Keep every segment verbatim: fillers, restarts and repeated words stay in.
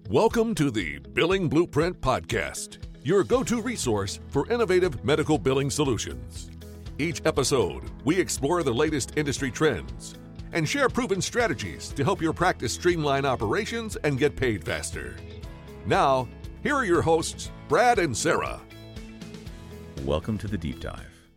Welcome to the Billing Blueprint Podcast, your go-to resource for innovative medical billing solutions. Each episode, we explore the latest industry trends and share proven strategies to help your practice streamline operations and get paid faster. Now, here are your hosts, Brad and Sarah. Welcome to the Deep Dive.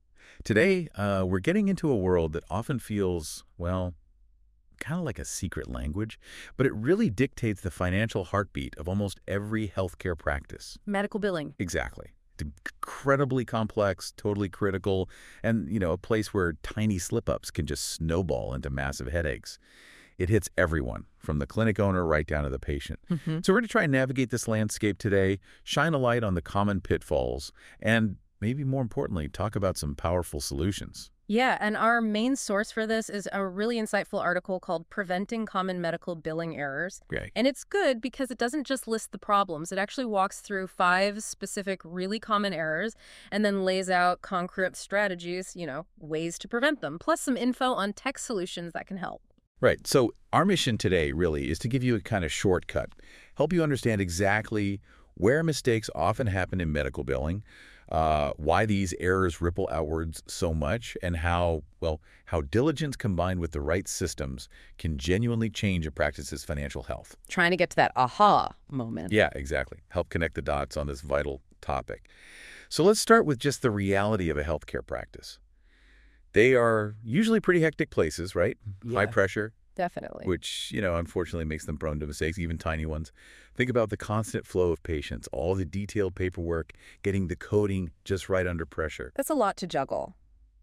Today, uh, we're getting into a world that often feels, well, kind of like a secret language, but it really dictates the financial heartbeat of almost every healthcare practice. Medical billing. Exactly. It's incredibly complex, totally critical, and, you know, a place where tiny slip-ups can just snowball into massive headaches. It hits everyone, from the clinic owner right down to the patient. Mm-hmm. So we're going to try and navigate this landscape today, shine a light on the common pitfalls, and maybe more importantly, talk about some powerful solutions. Yeah, and our main source for this is a really insightful article called Preventing Common Medical Billing Errors. Right. And it's good because it doesn't just list the problems. It actually walks through five specific really common errors and then lays out concrete strategies, you know, ways to prevent them, plus some info on tech solutions that can help. Right. So our mission today really is to give you a kind of shortcut, help you understand exactly where mistakes often happen in medical billing, Uh, why these errors ripple outwards so much, and how, well, how diligence combined with the right systems can genuinely change a practice's financial health. Trying to get to that aha moment. Yeah, exactly. Help connect the dots on this vital topic. So let's start with just the reality of a healthcare practice. They are usually pretty hectic places, right? Yeah. High pressure. Definitely. Which, you know, unfortunately makes them prone to mistakes, even tiny ones. Think about the constant flow of patients, all the detailed paperwork, getting the coding just right under pressure. That's a lot to juggle.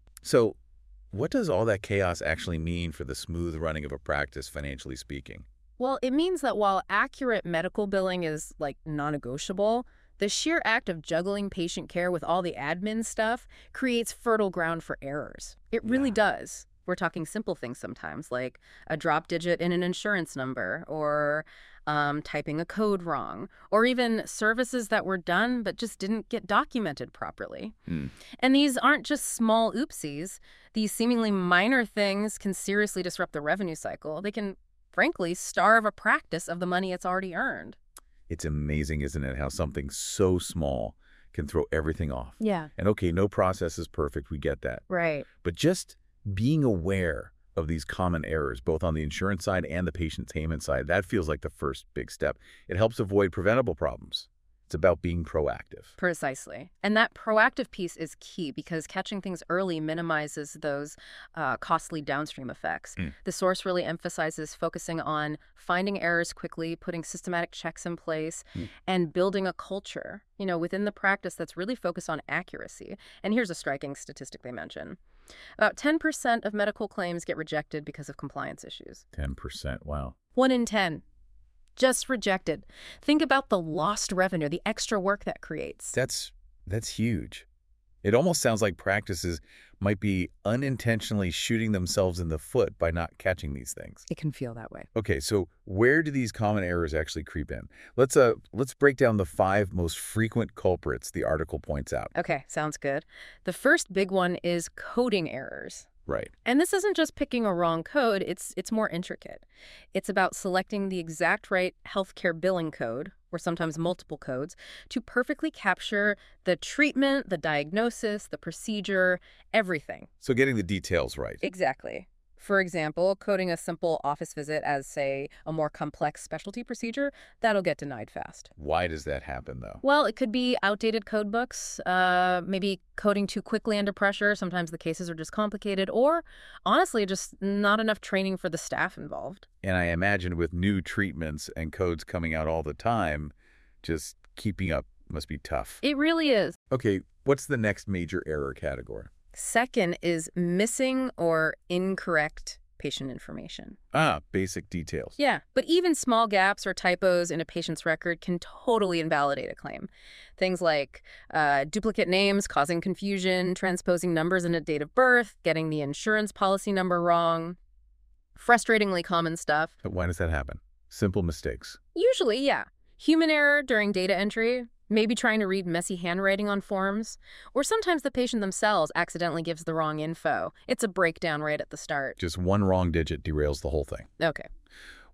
So what does all that chaos actually mean for the smooth running of a practice, financially speaking? Well, it means that while accurate medical billing is, like, non-negotiable, the sheer act of juggling patient care with all the admin stuff creates fertile ground for errors. It really Yeah. does. We're talking simple things sometimes, like a drop digit in an insurance number, or um, typing a code wrong, or even services that were done but just didn't get documented properly. Mm. And these aren't just small oopsies. These seemingly minor things can seriously disrupt the revenue cycle. They can, frankly, starve a practice of the money it's already earned. It's amazing, isn't it, how something so small can throw everything off. Yeah. And okay, no process is perfect. We get that. Right. But just being aware of these common errors, both on the insurance side and the patient payment side, that feels like the first big step. It helps avoid preventable problems. It's about being proactive. Precisely. And that proactive piece is key because catching things early minimizes those uh, costly downstream effects. Mm. The source really emphasizes focusing on finding errors quickly, putting systematic checks in place, Mm. and building a culture, you know, within the practice that's really focused on accuracy. And here's a striking statistic they mention. About ten percent of medical claims get rejected because of compliance issues. ten percent, wow. One in ten. Just rejected. Think about the lost revenue, the extra work that creates. That's that's huge. It almost sounds like practices might be unintentionally shooting themselves in the foot by not catching these things. It can feel that way. Okay, so where do these common errors actually creep in? Let's uh let's break down the five most frequent culprits the article points out. Okay, sounds good. The first big one is coding errors. Right. And this isn't just picking a wrong code, it's it's more intricate. It's about selecting the exact right healthcare billing code, or sometimes multiple codes, to perfectly capture the treatment, the diagnosis, the procedure, everything. So getting the details right. Exactly. For example, coding a simple office visit as, say, a more complex specialty procedure, that'll get denied fast. Why does that happen, though? Well, it could be outdated code books, uh, maybe coding too quickly under pressure. Sometimes the cases are just complicated, or honestly, just not enough training for the staff involved. And I imagine with new treatments and codes coming out all the time, just keeping up must be tough. It really is. Okay, what's the next major error category? Second is missing or incorrect patient information. Ah, basic details. Yeah, but even small gaps or typos in a patient's record can totally invalidate a claim. Things like uh, duplicate names causing confusion, transposing numbers in a date of birth, getting the insurance policy number wrong. Frustratingly common stuff. But why does that happen? Simple mistakes. Usually, yeah. Human error during data entry, maybe trying to read messy handwriting on forms, or sometimes the patient themselves accidentally gives the wrong info. It's a breakdown right at the start. Just one wrong digit derails the whole thing. Okay.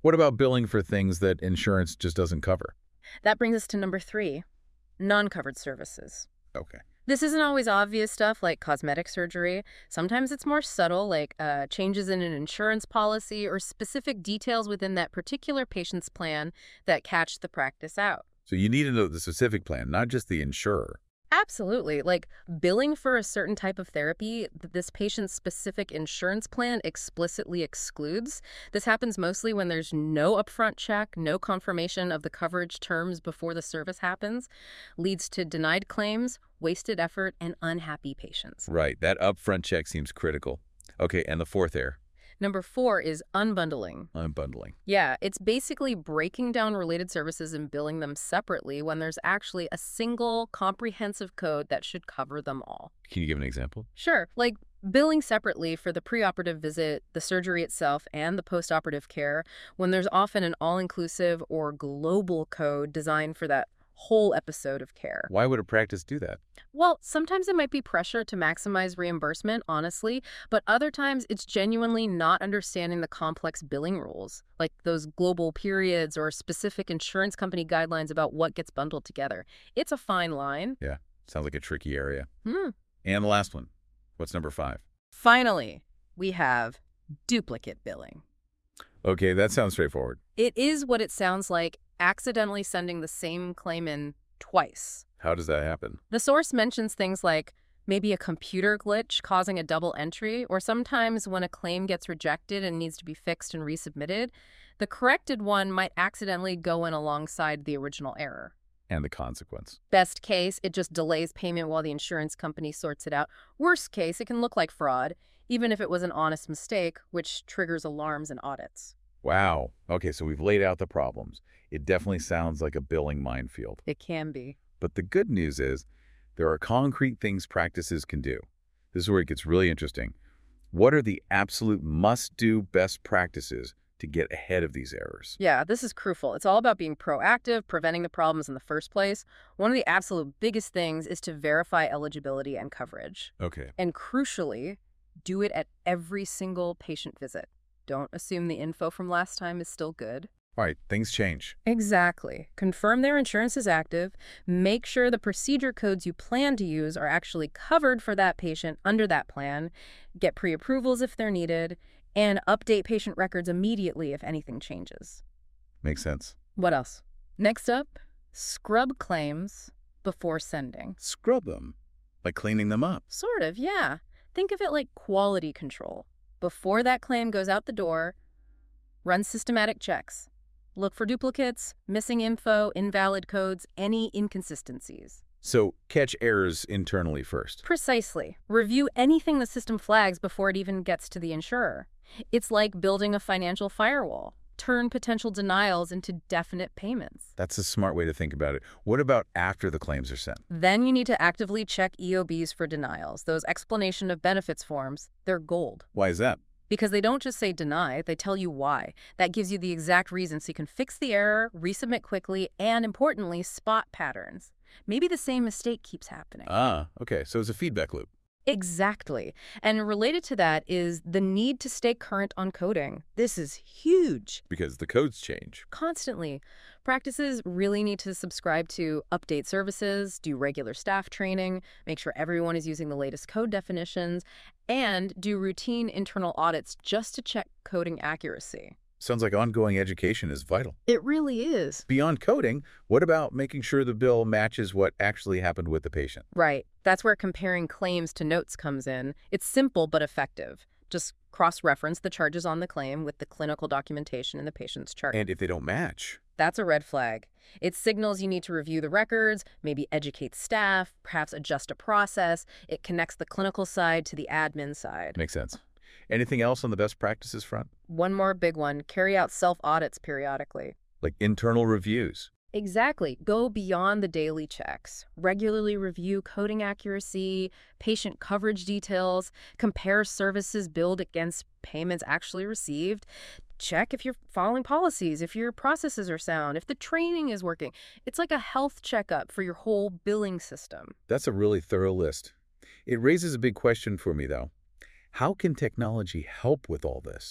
What about billing for things that insurance just doesn't cover? That brings us to number three, non-covered services. Okay. This isn't always obvious stuff like cosmetic surgery. Sometimes it's more subtle, like uh, changes in an insurance policy or specific details within that particular patient's plan that catch the practice out. So you need to know the specific plan, not just the insurer. Absolutely. Like billing for a certain type of therapy that this patient's specific insurance plan explicitly excludes. This happens mostly when there's no upfront check, no confirmation of the coverage terms before the service happens, leads to denied claims, wasted effort, and unhappy patients. Right. That upfront check seems critical. Okay, and the fourth error? Number four is unbundling. Unbundling. Yeah, it's basically breaking down related services and billing them separately when there's actually a single comprehensive code that should cover them all. Can you give an example? Sure, like billing separately for the preoperative visit, the surgery itself, and the postoperative care when there's often an all-inclusive or global code designed for that whole episode of care. Why would a practice do that? Well, sometimes it might be pressure to maximize reimbursement, honestly, but other times it's genuinely not understanding the complex billing rules, like those global periods or specific insurance company guidelines about what gets bundled together. It's a fine line. Yeah, sounds like a tricky area. Hmm. And the last one. What's number five? Finally, we have duplicate billing. Okay, that sounds straightforward. It is what it sounds like, accidentally sending the same claim in twice. How does that happen? The source mentions things like maybe a computer glitch causing a double entry, or sometimes when a claim gets rejected and needs to be fixed and resubmitted, the corrected one might accidentally go in alongside the original error. And the consequence. Best case, it just delays payment while the insurance company sorts it out. Worst case, it can look like fraud, even if it was an honest mistake, which triggers alarms and audits. Wow. Okay, so we've laid out the problems. It definitely sounds like a billing minefield. It can be. But the good news is there are concrete things practices can do. This is where it gets really interesting. What are the absolute must-do best practices to get ahead of these errors? Yeah, this is crucial. It's all about being proactive, preventing the problems in the first place. One of the absolute biggest things is to verify eligibility and coverage. Okay. And crucially, do it at every single patient visit. Don't assume the info from last time is still good. All right, things change. Exactly. Confirm their insurance is active. Make sure the procedure codes you plan to use are actually covered for that patient under that plan. Get pre-approvals if they're needed. And update patient records immediately if anything changes. Makes sense. What else? Next up, scrub claims before sending. Scrub them, like cleaning them up. Sort of, yeah. Think of it like quality control. Before that claim goes out the door, run systematic checks. Look for duplicates, missing info, invalid codes, any inconsistencies. So catch errors internally first. Precisely. Review anything the system flags before it even gets to the insurer. It's like building a financial firewall. Turn potential denials into definite payments. That's a smart way to think about it. What about after the claims are sent? Then you need to actively check E O Bs for denials. Those explanation of benefits forms, they're gold. Why is that? Because they don't just say deny, they tell you why. That gives you the exact reason so you can fix the error, resubmit quickly, and importantly, spot patterns. Maybe the same mistake keeps happening. Ah, okay. So it's a feedback loop. Exactly. And related to that is the need to stay current on coding. This is huge. Because the codes change. Constantly. Practices really need to subscribe to update services, do regular staff training, make sure everyone is using the latest code definitions, and do routine internal audits just to check coding accuracy. Sounds like ongoing education is vital. It really is. Beyond coding, what about making sure the bill matches what actually happened with the patient? Right. That's where comparing claims to notes comes in. It's simple but effective. Just cross-reference the charges on the claim with the clinical documentation in the patient's chart. And if they don't match? That's a red flag. It signals you need to review the records, maybe educate staff, perhaps adjust a process. It connects the clinical side to the admin side. Makes sense. Anything else on the best practices front? One more big one, carry out self-audits periodically. Like internal reviews. Exactly. Go beyond the daily checks. Regularly review coding accuracy, patient coverage details, compare services billed against payments actually received. Check if you're following policies, if your processes are sound, if the training is working. It's like a health checkup for your whole billing system. That's a really thorough list. It raises a big question for me, though. How can technology help with all this?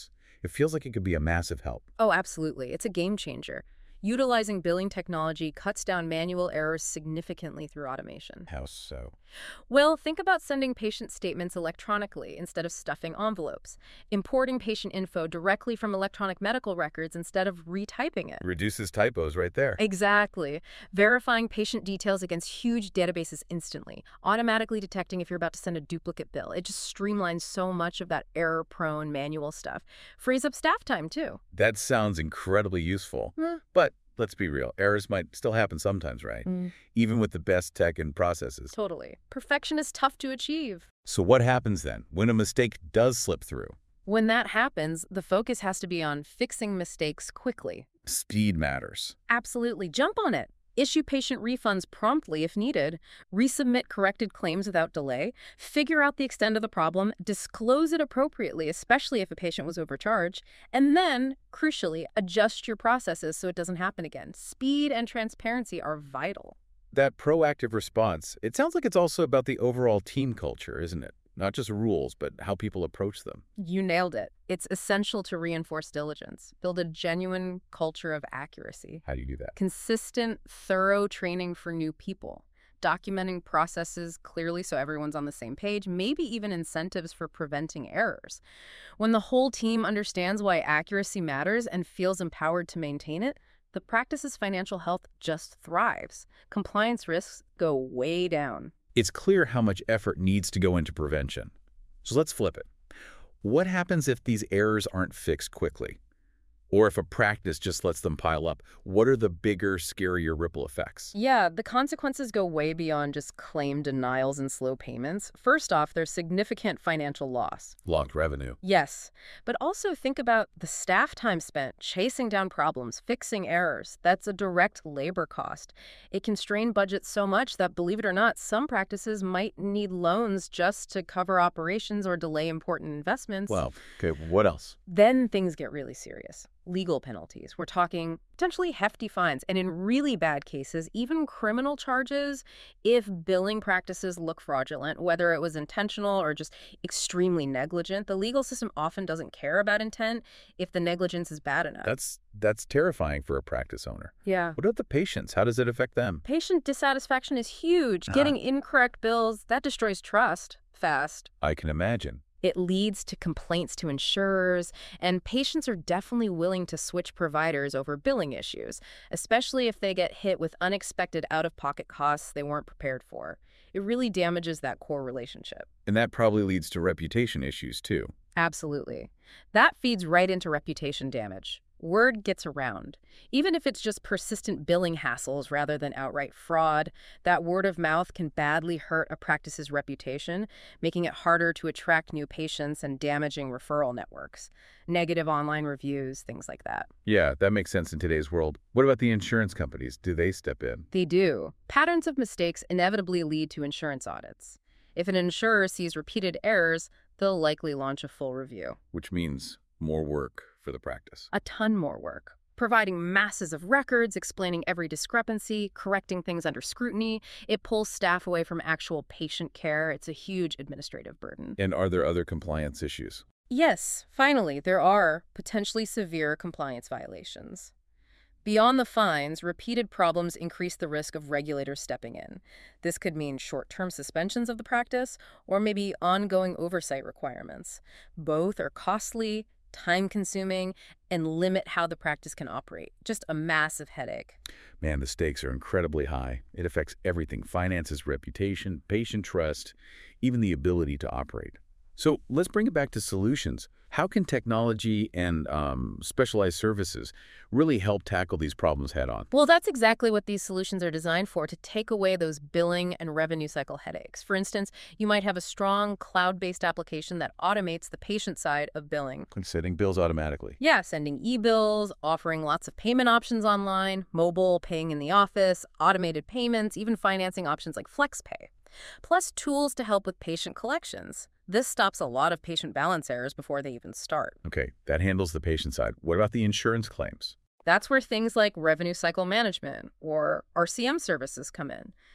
It feels like it could be a massive help. Oh, absolutely. It's a game changer. Utilizing billing technology cuts down manual errors significantly through automation. How so? Well, think about sending patient statements electronically instead of stuffing envelopes, importing patient info directly from electronic medical records instead of retyping it. Reduces typos right there. Exactly. Verifying patient details against huge databases instantly, automatically detecting if you're about to send a duplicate bill. It just streamlines so much of that error-prone manual stuff. Frees up staff time, too. That sounds incredibly useful. Mm. But let's be real, errors might still happen sometimes, right? Mm. Even with the best tech and processes. Totally. Perfection is tough to achieve. So what happens then when a mistake does slip through? When that happens, the focus has to be on fixing mistakes quickly. Speed matters. Absolutely. Jump on it. Issue patient refunds promptly if needed, resubmit corrected claims without delay, figure out the extent of the problem, disclose it appropriately, especially if a patient was overcharged, and then, crucially, adjust your processes so it doesn't happen again. Speed and transparency are vital. That proactive response, it sounds like it's also about the overall team culture, isn't it? Not just rules, but how people approach them. You nailed it. It's essential to reinforce diligence, build a genuine culture of accuracy. How do you do that? Consistent, thorough training for new people, documenting processes clearly so everyone's on the same page, maybe even incentives for preventing errors. When the whole team understands why accuracy matters and feels empowered to maintain it, the practice's financial health just thrives. Compliance risks go way down. It's clear how much effort needs to go into prevention. So let's flip it. What happens if these errors aren't fixed quickly? Or if a practice just lets them pile up? What are the bigger, scarier ripple effects? Yeah, the consequences go way beyond just claim denials and slow payments. First off, there's significant financial loss. Logged revenue. Yes, but also think about the staff time spent chasing down problems, fixing errors. That's a direct labor cost. It can strain budgets so much that, believe it or not, some practices might need loans just to cover operations or delay important investments. Well, okay, what else? Then things get really serious. Legal penalties. We're talking potentially hefty fines, and in really bad cases, even criminal charges if billing practices look fraudulent, whether it was intentional or just extremely negligent. The legal system often doesn't care about intent if the negligence is bad enough. That's that's terrifying for a practice owner. Yeah. What about the patients? How does it affect them? Patient dissatisfaction is huge. Uh-huh. Getting incorrect bills, that destroys trust fast. I can imagine. It leads to complaints to insurers, and patients are definitely willing to switch providers over billing issues, especially if they get hit with unexpected out-of-pocket costs they weren't prepared for. It really damages that core relationship. And that probably leads to reputation issues, too. Absolutely. That feeds right into reputation damage. Word gets around. Even if it's just persistent billing hassles rather than outright fraud, that word of mouth can badly hurt a practice's reputation, making it harder to attract new patients and damaging referral networks. Negative online reviews, things like that. Yeah, that makes sense in today's world. What about the insurance companies? Do they step in? They do. Patterns of mistakes inevitably lead to insurance audits. If an insurer sees repeated errors, they'll likely launch a full review. Which means more work for the practice. A ton more work. Providing masses of records, explaining every discrepancy, correcting things under scrutiny. It pulls staff away from actual patient care. It's a huge administrative burden. And are there other compliance issues? Yes, finally, there are potentially severe compliance violations. Beyond the fines, repeated problems increase the risk of regulators stepping in. This could mean short-term suspensions of the practice or maybe ongoing oversight requirements. Both are costly, time-consuming, and limit how the practice can operate. Just a massive headache. Man, the stakes are incredibly high. It affects everything: finances, reputation, patient trust, even the ability to operate. So let's bring it back to solutions. How can technology and um, specialized services really help tackle these problems head on? Well, that's exactly what these solutions are designed for, to take away those billing and revenue cycle headaches. For instance, you might have a strong cloud-based application that automates the patient side of billing. And sending bills automatically. Yeah, sending e-bills, offering lots of payment options online, mobile, paying in the office, automated payments, even financing options like FlexPay. Plus tools to help with patient collections. This stops a lot of patient balance errors before they even start. Okay, that handles the patient side. What about the insurance claims? That's where things like revenue cycle management or R C M services come in.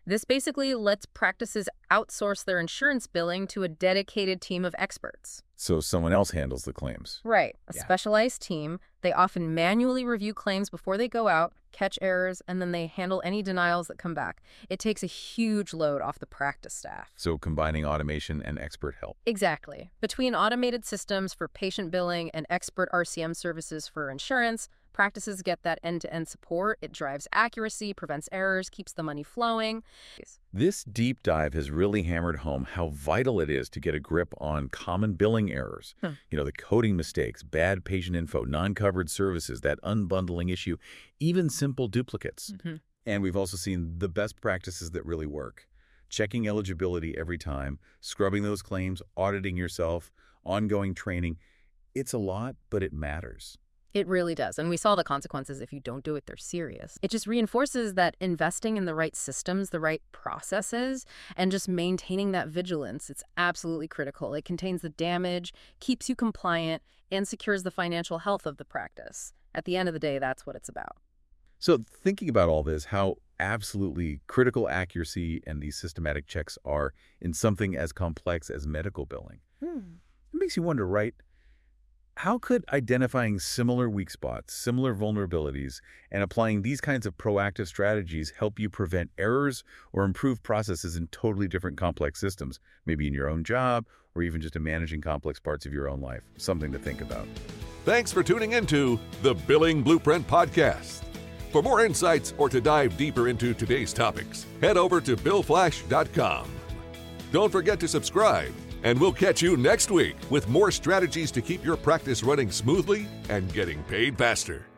This basically lets practices outsource their insurance billing to a dedicated team of experts. So someone else handles the claims. Right. A Yeah. specialized team. They often manually review claims before they go out, catch errors, and then they handle any denials that come back. It takes a huge load off the practice staff. So combining automation and expert help. Exactly. Between automated systems for patient billing and expert R C M services for insurance, practices get that end-to-end support. It drives accuracy, prevents errors, keeps the money flowing. This deep dive has really hammered home how vital it is to get a grip on common billing errors. Hmm. You know, the coding mistakes, bad patient info, non-covered services, that unbundling issue, even simple duplicates. Mm-hmm. And we've also seen the best practices that really work. Checking eligibility every time, scrubbing those claims, auditing yourself, ongoing training. It's a lot, but it matters. It really does. And we saw the consequences. If you don't do it, they're serious. It just reinforces that investing in the right systems, the right processes, and just maintaining that vigilance, it's absolutely critical. It contains the damage, keeps you compliant, and secures the financial health of the practice. At the end of the day, that's what it's about. So thinking about all this, how absolutely critical accuracy and these systematic checks are in something as complex as medical billing. Hmm. It makes you wonder, right? How could identifying similar weak spots, similar vulnerabilities, and applying these kinds of proactive strategies help you prevent errors or improve processes in totally different complex systems, maybe in your own job or even just in managing complex parts of your own life? Something to think about. Thanks for tuning into the Billing Blueprint Podcast. For more insights or to dive deeper into today's topics, head over to bill flash dot com. Don't forget to subscribe, and we'll catch you next week with more strategies to keep your practice running smoothly and getting paid faster.